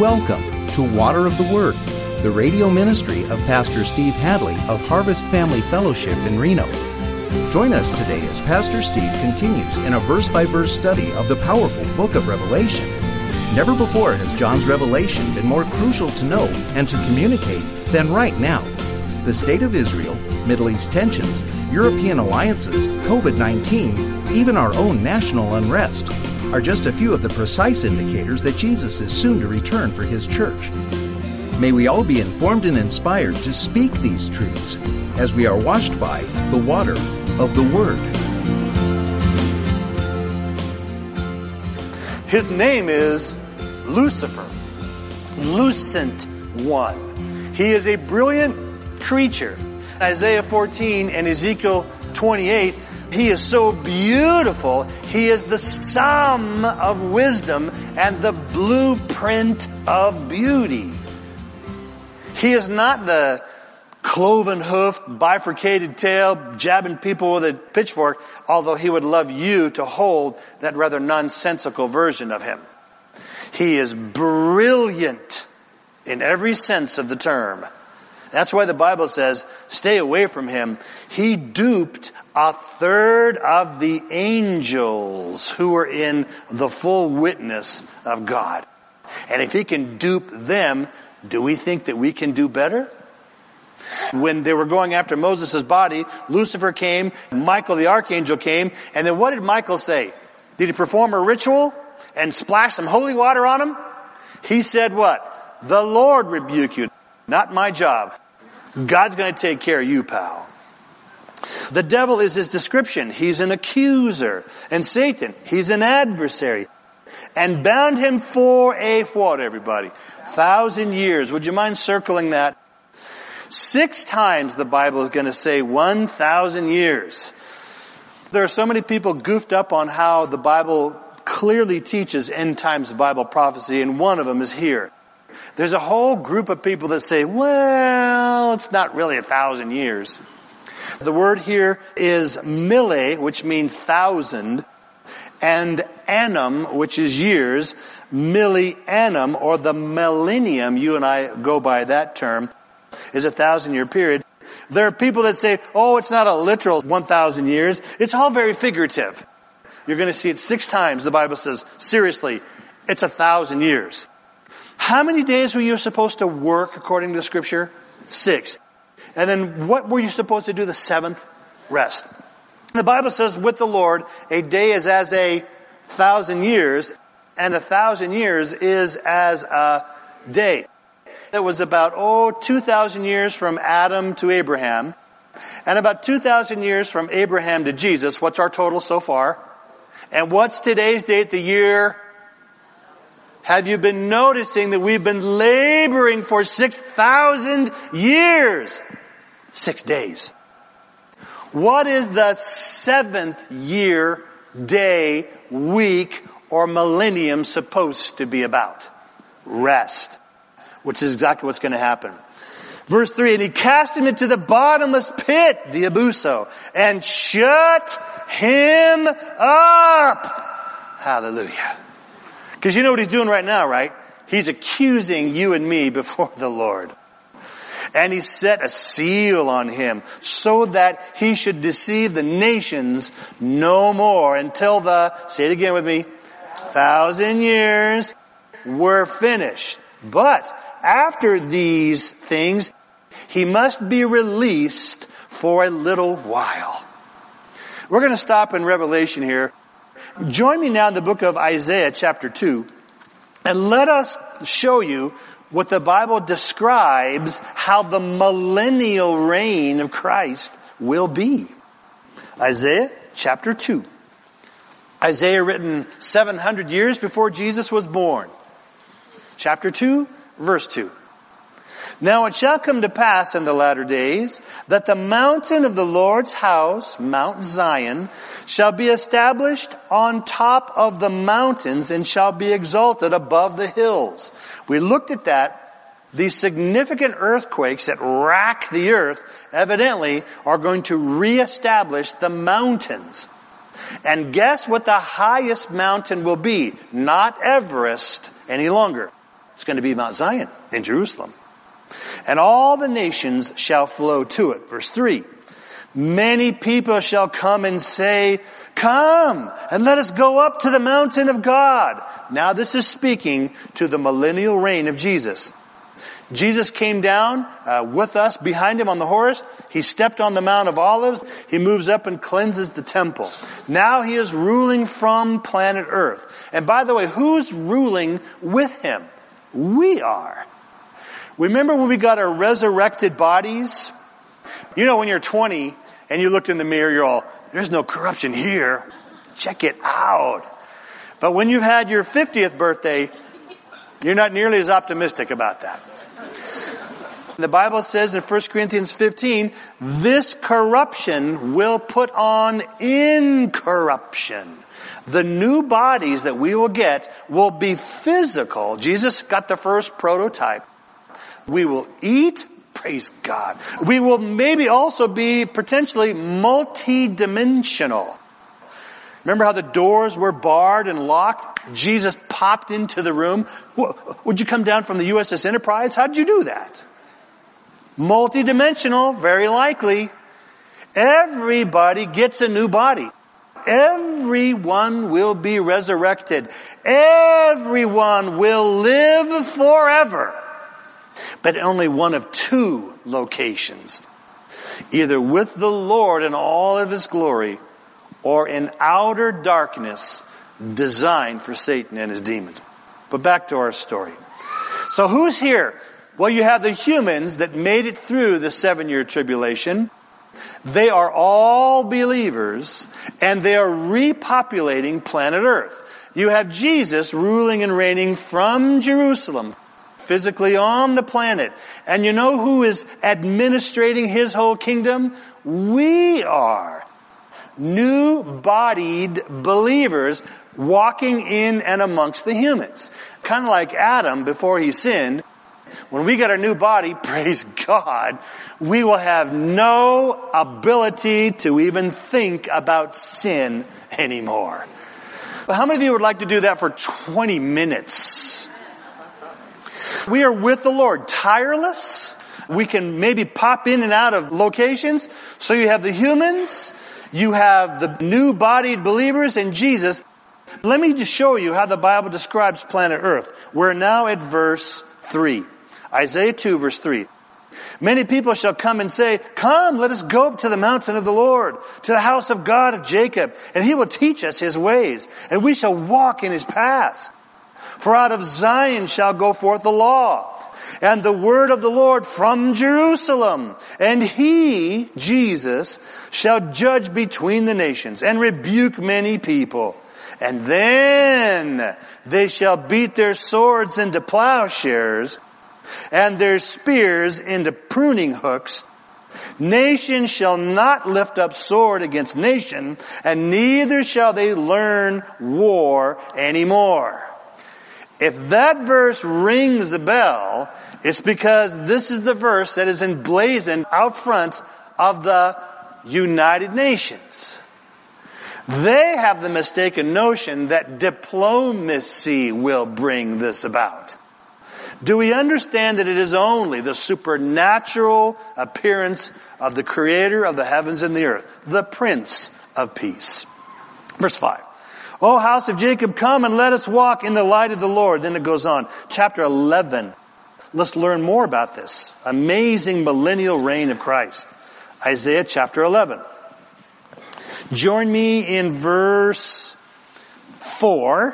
Welcome to Water of the Word, the radio ministry of Pastor Steve Hadley of Harvest Family Fellowship in Reno. Join us today as Pastor Steve continues in a verse-by-verse study of the powerful book of Revelation. Never before has John's revelation been more crucial to know and to communicate than right now. The state of Israel, Middle East tensions, European alliances, COVID-19, even our own national unrest are just a few of the precise indicators that Jesus is soon to return for His church. May we all be informed and inspired to speak these truths as we are washed by the water of the Word. His name is Lucifer, Lucent One. He is a brilliant creature. Isaiah 14 and Ezekiel 28, he is so beautiful. He is the sum of wisdom and the blueprint of beauty. He is not the cloven-hoofed, bifurcated tail, jabbing people with a pitchfork, although he would love you to hold that rather nonsensical version of him. He is brilliant in every sense of the term. That's why the Bible says, stay away from him. He duped a third of the angels who were in the full witness of God. And if he can dupe them, do we think that we can do better? When they were going after Moses' body, Lucifer came, Michael the archangel came, and then what did Michael say? Did he perform a ritual and splash some holy water on him? He said what? The Lord rebuke you. Not my job. God's going to take care of you, pal. The devil is his description. He's an accuser. And Satan, he's an adversary. And bound him for a what, everybody? 1,000 years. Would you mind circling that? 6 times the Bible is going to say 1,000 years. There are so many people goofed up on how the Bible clearly teaches end times Bible prophecy, and one of them is here. There's a whole group of people that say, well, it's not really 1,000 years. The word here is mille, which means 1,000, and annum, which is years, millennium, or the millennium, you and I go by that term, is a 1,000-year period. There are people that say, oh, it's not a literal 1,000 years. It's all very figurative. You're going to see it 6 times. The Bible says, seriously, it's 1,000 years. How many days were you supposed to work according to the Scripture? 6. And then what were you supposed to do the 7th? Rest. The Bible says with the Lord, a day is as 1,000 years, and 1,000 years is as a day. It was about, 2,000 years from Adam to Abraham, and about 2,000 years from Abraham to Jesus. What's our total so far? And what's today's date, the year? Have you been noticing that we've been laboring for 6,000 years? 6 days. What is the 7th year, day, week, or millennium supposed to be about? Rest. Which is exactly what's going to happen. Verse 3, and he cast him into the bottomless pit, the abuso, and shut him up. Hallelujah. Because you know what he's doing right now, right? He's accusing you and me before the Lord. And he set a seal on him so that he should deceive the nations no more until say it again with me, 1,000 years were finished. But after these things, he must be released for a little while. We're going to stop in Revelation here. Join me now in the book of Isaiah chapter 2, and let us show you what the Bible describes how the millennial reign of Christ will be. Isaiah chapter 2. Isaiah written 700 years before Jesus was born. Chapter 2, verse 2. Now it shall come to pass in the latter days that the mountain of the Lord's house, Mount Zion, shall be established on top of the mountains and shall be exalted above the hills. We looked at that. These significant earthquakes that rack the earth evidently are going to reestablish the mountains. And guess what the highest mountain will be? Not Everest any longer. It's going to be Mount Zion in Jerusalem. And all the nations shall flow to it. Verse 3. Many people shall come and say, come and let us go up to the mountain of God. Now this is speaking to the millennial reign of Jesus. Jesus came down with us behind him on the horse. He stepped on the Mount of Olives. He moves up and cleanses the temple. Now he is ruling from planet Earth. And by the way, who's ruling with him? We are. Remember when we got our resurrected bodies? You know, when you're 20 and you looked in the mirror, you're all, there's no corruption here. Check it out. But when you've had your 50th birthday, you're not nearly as optimistic about that. The Bible says in 1 Corinthians 15, this corruption will put on incorruption. The new bodies that we will get will be physical. Jesus got the first prototype. We will eat, praise God. We will maybe also be potentially multi-dimensional. Remember how the doors were barred and locked? Jesus popped into the room. Would you come down from the USS Enterprise? How did you do that? Multi-dimensional, very likely. Everybody gets a new body. Everyone will be resurrected. Everyone will live forever. But only one of two locations. Either with the Lord in all of his glory, or in outer darkness designed for Satan and his demons. But back to our story. So who's here? Well, you have the humans that made it through the 7-year tribulation. They are all believers, and they are repopulating planet Earth. You have Jesus ruling and reigning from Jerusalem, physically on the planet. And you know who is administrating his whole kingdom? We are. New-bodied believers walking in and amongst the humans. Kind of like Adam before he sinned. When we get our new body, praise God, we will have no ability to even think about sin anymore. But how many of you would like to do that for 20 minutes? We are with the Lord, tireless. We can maybe pop in and out of locations. So you have the humans, you have the new-bodied believers, and Jesus. Let me just show you how the Bible describes planet Earth. We're now at verse 3. Isaiah 2, verse 3. Many people shall come and say, come, let us go up to the mountain of the Lord, to the house of God of Jacob, and he will teach us his ways, and we shall walk in his paths. For out of Zion shall go forth the law, and the word of the Lord from Jerusalem. And he, Jesus, shall judge between the nations, and rebuke many people. And then they shall beat their swords into plowshares, and their spears into pruning hooks. Nation shall not lift up sword against nation, and neither shall they learn war anymore. If that verse rings a bell, it's because this is the verse that is emblazoned out front of the United Nations. They have the mistaken notion that diplomacy will bring this about. Do we understand that it is only the supernatural appearance of the Creator of the heavens and the earth, the Prince of Peace? Verse 5. O house of Jacob, come and let us walk in the light of the Lord. Then it goes on. Chapter 11. Let's learn more about this amazing millennial reign of Christ. Isaiah chapter 11. Join me in verse 4.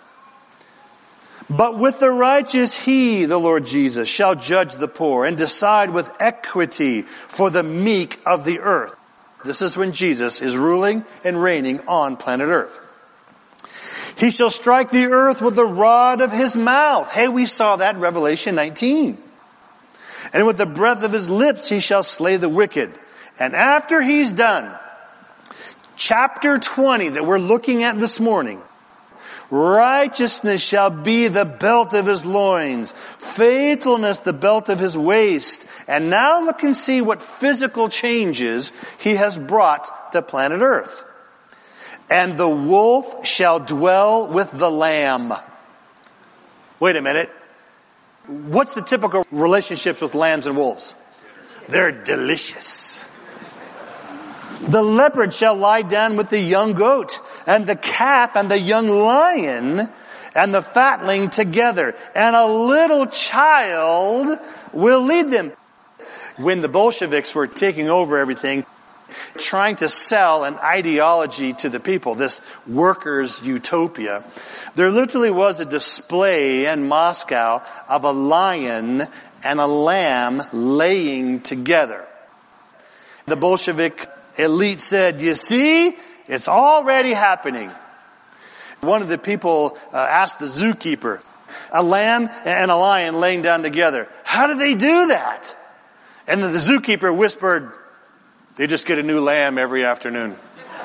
But with the righteous he, the Lord Jesus, shall judge the poor and decide with equity for the meek of the earth. This is when Jesus is ruling and reigning on planet Earth. He shall strike the earth with the rod of his mouth. Hey, we saw that in Revelation 19. And with the breath of his lips he shall slay the wicked. And after he's done, chapter 20 that we're looking at this morning, righteousness shall be the belt of his loins, faithfulness the belt of his waist. And now look and see what physical changes he has brought to planet Earth. And the wolf shall dwell with the lamb. Wait a minute. What's the typical relationships with lambs and wolves? They're delicious. The leopard shall lie down with the young goat, and the calf and the young lion and the fatling together, and a little child will lead them. When the Bolsheviks were taking over everything, trying to sell an ideology to the people, this workers' utopia, there literally was a display in Moscow of a lion and a lamb laying together. The Bolshevik elite said, "You see, it's already happening." One of the people asked the zookeeper, a lamb and a lion laying down together, how do they do that? And then the zookeeper whispered, "They just get a new lamb every afternoon."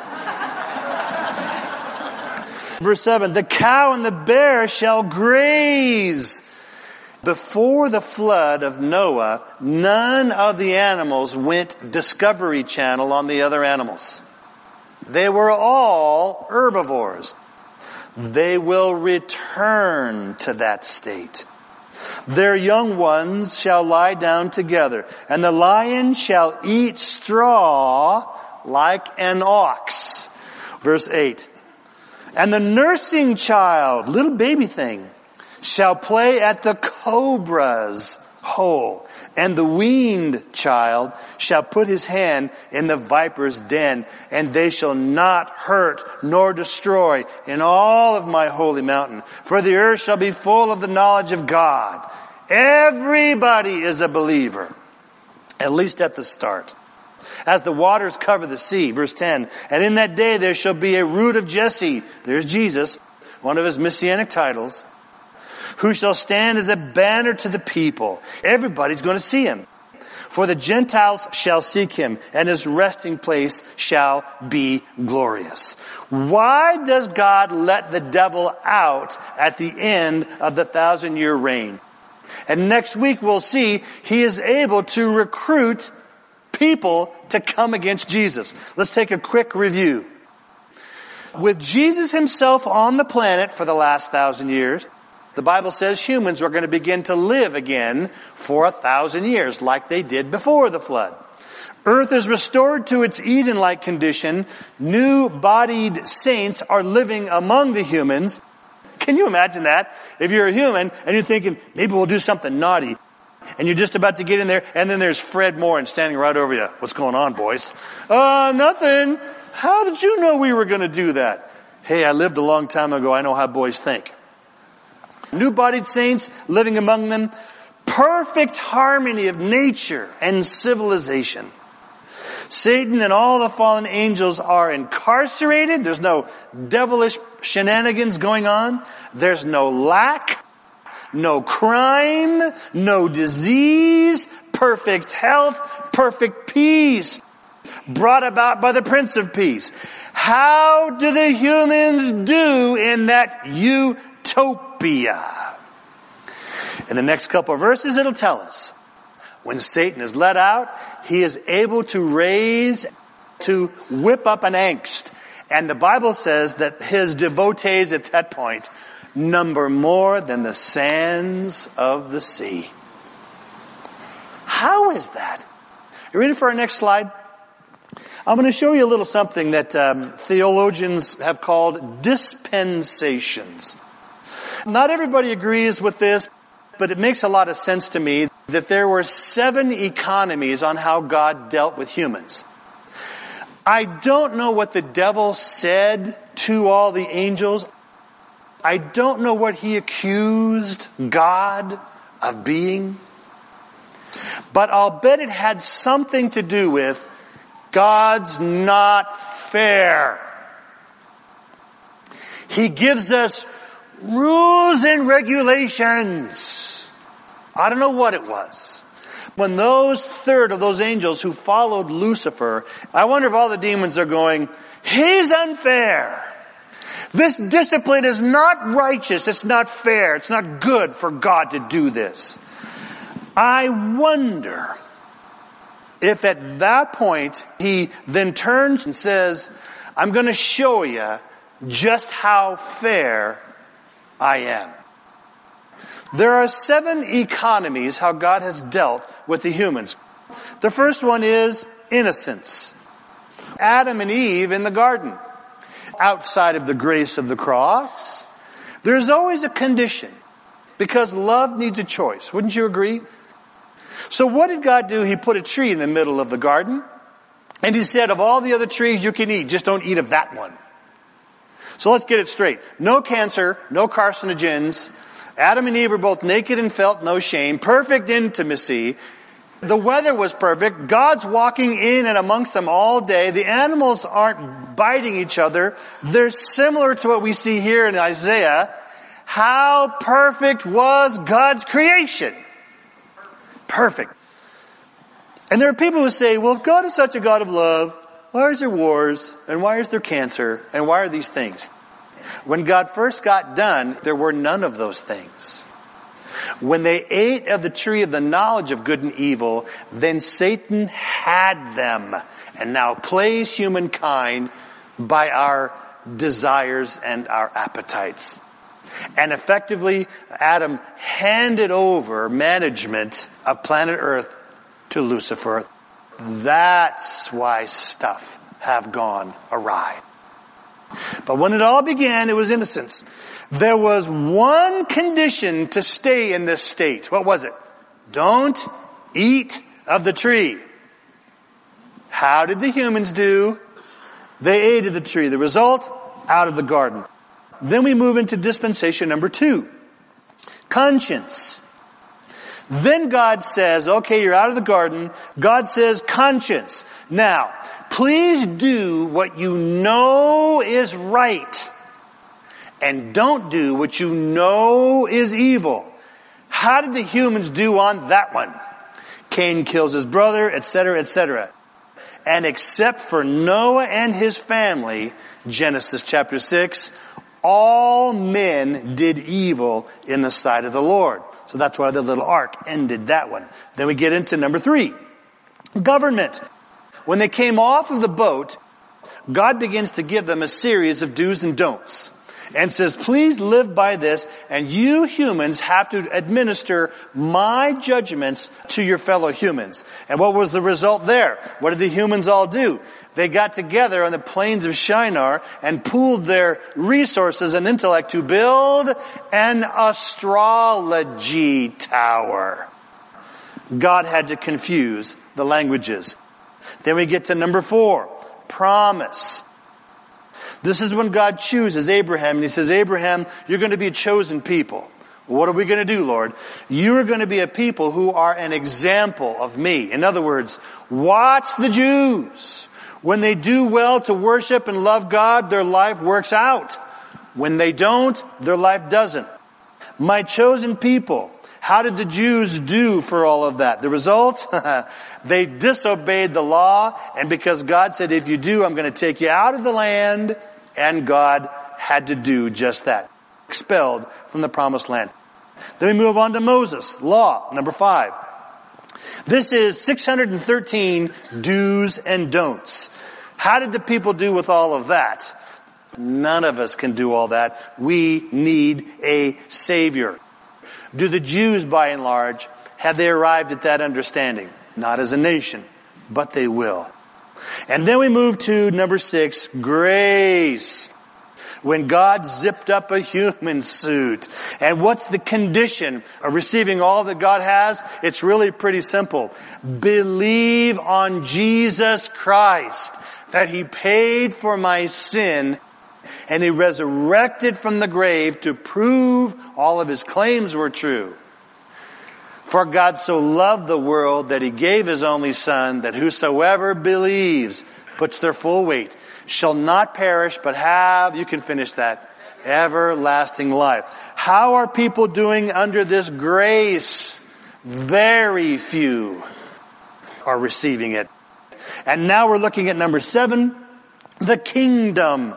Verse 7, the cow and the bear shall graze. Before the flood of Noah, none of the animals went Discovery Channel on the other animals. They were all herbivores. They will return to that state. Their young ones shall lie down together, and the lion shall eat straw like an ox. Verse 8. And the nursing child, little baby thing, shall play at the cobra's hole, and the weaned child shall put his hand in the viper's den, and they shall not hurt nor destroy in all of my holy mountain. For the earth shall be full of the knowledge of God. Everybody is a believer, at least at the start. As the waters cover the sea, verse 10, and in that day there shall be a root of Jesse, there's Jesus, one of his messianic titles, who shall stand as a banner to the people. Everybody's going to see him. For the Gentiles shall seek him, and his resting place shall be glorious. Why does God let the devil out at the end of the 1,000-year reign? And next week we'll see he is able to recruit people to come against Jesus. Let's take a quick review. With Jesus himself on the planet for the last 1,000 years, the Bible says humans are going to begin to live again for 1,000 years like they did before the flood. Earth is restored to its Eden-like condition. New-bodied saints are living among the humans. Can you imagine that? If you're a human and you're thinking, maybe we'll do something naughty, and you're just about to get in there, and then there's Fred Morin standing right over you. What's going on, boys? Nothing. How did you know we were going to do that? Hey, I lived a long time ago. I know how boys think. New-bodied saints living among them. Perfect harmony of nature and civilization. Satan and all the fallen angels are incarcerated. There's no devilish shenanigans going on. There's no lack, no crime, no disease, perfect health, perfect peace, brought about by the Prince of Peace. How do the humans do in that utopia? In the next couple of verses, it'll tell us. When Satan is let out, he is able to whip up an angst. And the Bible says that his devotees at that point number more than the sands of the sea. How is that? You ready for our next slide? I'm going to show you a little something that theologians have called dispensations. Not everybody agrees with this, but it makes a lot of sense to me that there were 7 economies on how God dealt with humans. I don't know what the devil said to all the angels. I don't know what he accused God of being. But I'll bet it had something to do with God's not fair. He gives us rules and regulations. I don't know what it was. When those third of those angels who followed Lucifer, I wonder if all the demons are going, he's unfair. This discipline is not righteous. It's not fair. It's not good for God to do this. I wonder if at that point he then turns and says, I'm going to show you just how fair I am. There are 7 economies how God has dealt with the humans. The first one is innocence. Adam and Eve in the garden. Outside of the grace of the cross, there's always a condition, because love needs a choice. Wouldn't you agree? So what did God do? He put a tree in the middle of the garden, and he said, of all the other trees you can eat, just don't eat of that one. So let's get it straight. No cancer, no carcinogens. Adam and Eve were both naked and felt no shame. Perfect intimacy. The weather was perfect. God's walking in and amongst them all day. The animals aren't biting each other. They're similar to what we see here in Isaiah. How perfect was God's creation? Perfect. And there are people who say, well, if God is such a God of love, why is there wars? And why is there cancer? And why are these things? When God first got done, there were none of those things. When they ate of the tree of the knowledge of good and evil, then Satan had them and now plays humankind by our desires and our appetites. And effectively, Adam handed over management of planet Earth to Lucifer. That's why stuff have gone awry. But when it all began, it was innocence. There was one condition to stay in this state. What was it? Don't eat of the tree. How did the humans do? They ate of the tree. The result? Out of the garden. Then we move into dispensation number 2. Conscience. Then God says, okay, you're out of the garden. God says, conscience. Now, please do what you know is right. And don't do what you know is evil. How did the humans do on that one? Cain kills his brother, etc., etc. And except for Noah and his family, Genesis chapter 6, all men did evil in the sight of the Lord. So that's why the little ark ended that one. Then we get into number 3. Government. When they came off of the boat, God begins to give them a series of do's and don'ts. And says, please live by this, and you humans have to administer my judgments to your fellow humans. And what was the result there? What did the humans all do? They got together on the plains of Shinar and pooled their resources and intellect to build an astrology tower. God had to confuse the languages. Then we get to number 4, promise. This is when God chooses Abraham, and he says, Abraham, you're going to be a chosen people. What are we going to do, Lord? You are going to be a people who are an example of me. In other words, watch the Jews. When they do well to worship and love God, their life works out. When they don't, their life doesn't. My chosen people. How did the Jews do for all of that? The result? They disobeyed the law, and because God said, if you do, I'm going to take you out of the land. And God had to do just that. Expelled from the promised land. Then we move on to Moses. Law, number 5. This is 613 do's and don'ts. How did the people do with all of that? None of us can do all that. We need a Savior. Do the Jews, by and large, have they arrived at that understanding? Not as a nation, but they will. And then we move to number 6, grace. When God zipped up a human suit. And what's the condition of receiving all that God has? It's really pretty simple. Believe on Jesus Christ, that He paid for my sin, and He resurrected from the grave to prove all of His claims were true. For God so loved the world that He gave His only Son, that whosoever believes, puts their full weight, shall not perish, but have, you can finish that, everlasting life. How are people doing under this grace? Very few are receiving it. And now we're looking at number 7, the kingdom.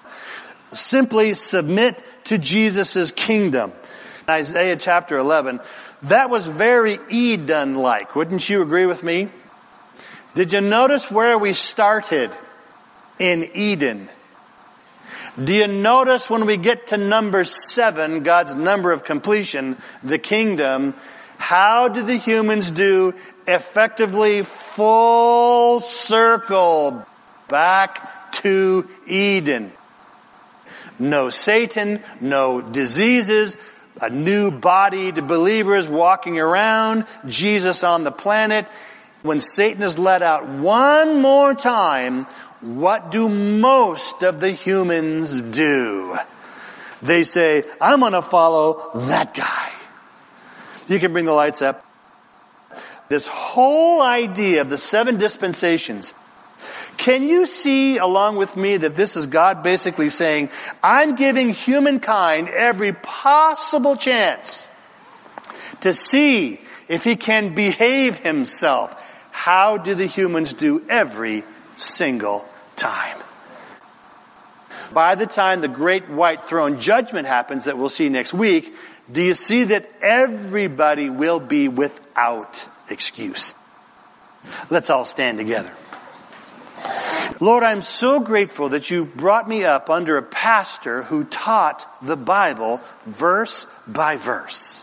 Simply submit to Jesus' kingdom. Isaiah chapter 11, that was very Eden-like. Wouldn't you agree with me? Did you notice where we started? In Eden. Do you notice when we get to number 7, God's number of completion, the kingdom, how do the humans do? Effectively full circle back to Eden. No Satan, no diseases, a new body to believers walking around, Jesus on the planet. When Satan is let out one more time, what do most of the humans do? They say, I'm going to follow that guy. You can bring the lights up. This whole idea of the 7 dispensations, can you see along with me that this is God basically saying, I'm giving humankind every possible chance to see if he can behave himself. How do the humans do every single time? By the time the great white throne judgment happens that we'll see next week, do you see that everybody will be without excuse? Let's all stand together. Lord, I'm so grateful that you brought me up under a pastor who taught the Bible verse by verse.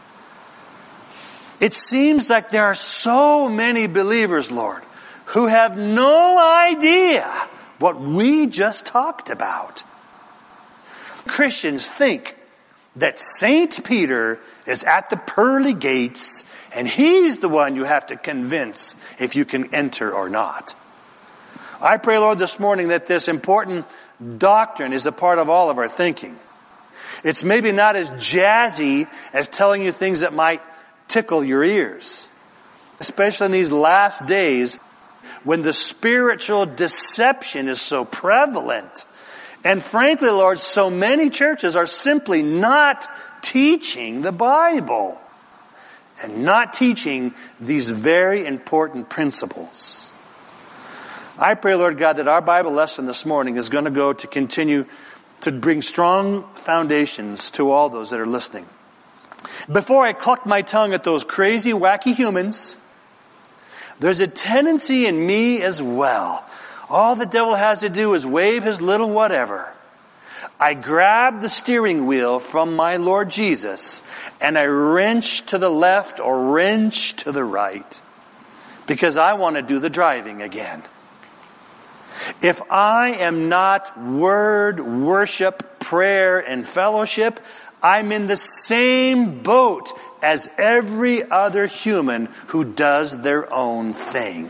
It seems like there are so many believers, Lord, who have no idea what we just talked about. Christians think that St. Peter is at the pearly gates and he's the one you have to convince if you can enter or not. I pray, Lord, this morning that this important doctrine is a part of all of our thinking. It's maybe not as jazzy as telling you things that might tickle your ears, especially in these last days when the spiritual deception is so prevalent. And frankly, Lord, so many churches are simply not teaching the Bible and not teaching these very important principles. I pray, Lord God, that our Bible lesson this morning is going to go to continue to bring strong foundations to all those that are listening. Before I cluck my tongue at those crazy, wacky humans, there's a tendency in me as well. All the devil has to do is wave his little whatever. I grab the steering wheel from my Lord Jesus and I wrench to the left or wrench to the right because I want to do the driving again. If I am not word, worship, prayer, and fellowship, I'm in the same boat as every other human who does their own thing.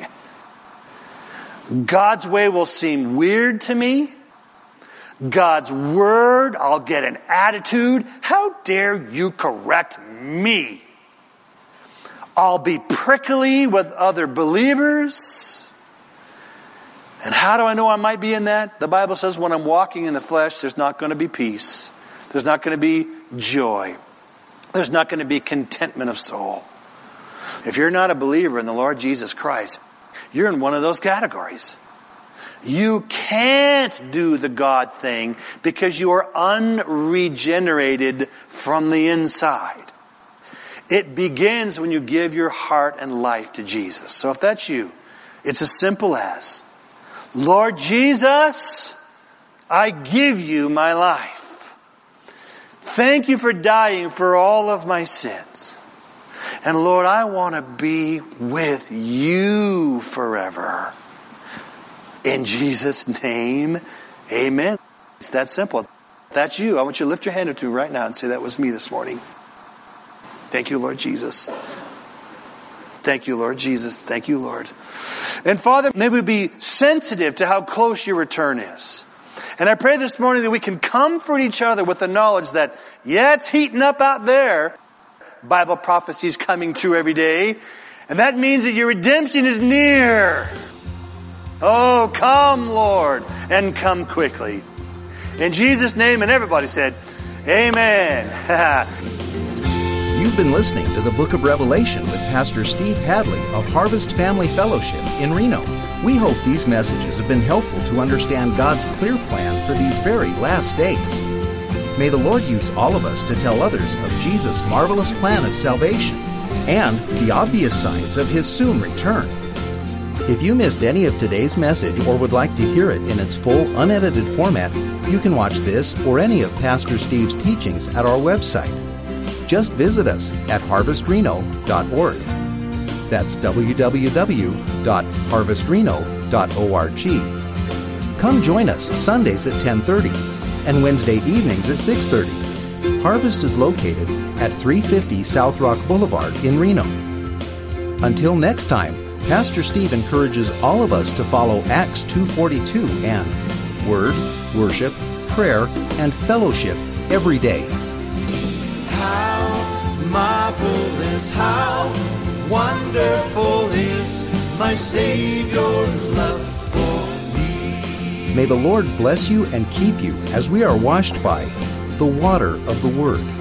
God's way will seem weird to me. God's word, I'll get an attitude. How dare you correct me? I'll be prickly with other believers. And how do I know I might be in that? The Bible says when I'm walking in the flesh, there's not going to be peace. There's not going to be joy. There's not going to be contentment of soul. If you're not a believer in the Lord Jesus Christ, you're in one of those categories. You can't do the God thing because you are unregenerated from the inside. It begins when you give your heart and life to Jesus. So if that's you, it's as simple as, Lord Jesus, I give you my life. Thank you for dying for all of my sins. And Lord, I want to be with you forever. In Jesus' name, amen. It's that simple. If that's you. I want you to lift your hand or two right now and say, that was me this morning. Thank you, Lord Jesus. Thank you, Lord Jesus. Thank you, Lord. And Father, may we be sensitive to how close your return is. And I pray this morning that we can comfort each other with the knowledge that, yeah, it's heating up out there. Bible prophecy is coming true every day. And that means that your redemption is near. Oh, come, Lord, and come quickly. In Jesus' name, and everybody said, amen. You've been listening to the Book of Revelation with Pastor Steve Hadley of Harvest Family Fellowship in Reno. We hope these messages have been helpful to understand God's clear plan for these very last days. May the Lord use all of us to tell others of Jesus' marvelous plan of salvation and the obvious signs of His soon return. If you missed any of today's message or would like to hear it in its full, unedited format, you can watch this or any of Pastor Steve's teachings at our website. Just visit us at harvestreno.org. That's www.harvestreno.org. Come join us Sundays at 10:30 and Wednesday evenings at 6:30. Harvest is located at 350 South Rock Boulevard in Reno. Until next time, Pastor Steve encourages all of us to follow Acts 2:42 and Word, Worship, Prayer, and Fellowship every day. How marvelous, how wonderful is my Savior's love for me. May the Lord bless you and keep you as we are washed by the water of the Word.